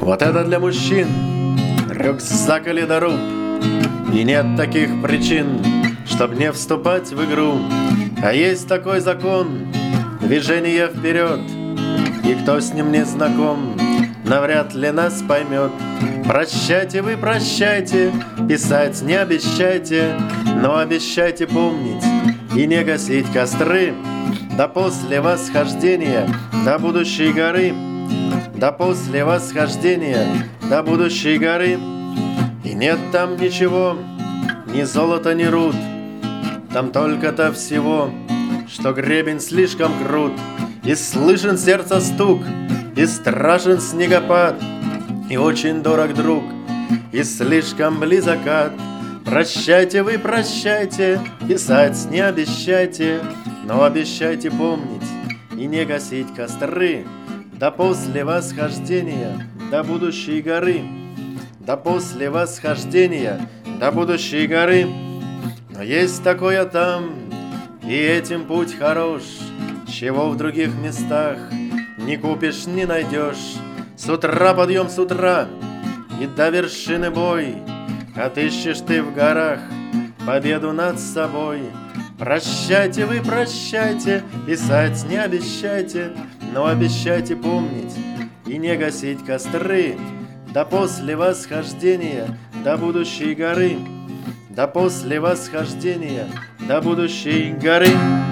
Вот это для мужчин рюкзак или доруб, и нет таких причин, чтоб не вступать в игру. А есть такой закон — движение вперед, и кто с ним не знаком, навряд ли нас поймет. Прощайте вы, прощайте, писать не обещайте, но обещайте помнить и не гасить костры до после восхождения до будущей горы, до после восхождения до будущей горы. И нет там ничего, ни золота, ни руд, там только-то всего, что гребень слишком крут, и слышен сердца стук, и страшен снегопад, и очень дорог друг, и слишком близок ад. Прощайте вы, прощайте, писать не обещайте, но обещайте помнить и не гасить костры до после восхождения до будущей горы, до после восхождения до будущей горы. Но есть такое там, и этим путь хорош, чего в других местах не купишь, не найдешь. С утра подъем, с утра, и до вершины бой, отыщешь ты в горах победу над собой. Прощайте вы, прощайте, писать не обещайте, но обещайте помнить и не гасить костры до после восхождения до будущей горы, до после восхождения до будущей горы.